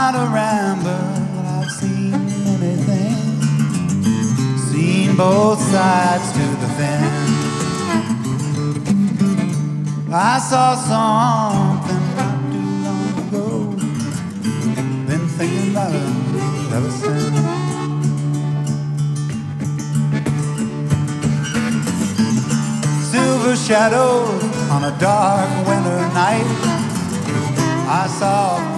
not a rambler, but I've seen many things. Seen both sides to the fence. I saw something not too long ago. Been thinking about it ever since. Silver shadows on a dark winter night. I saw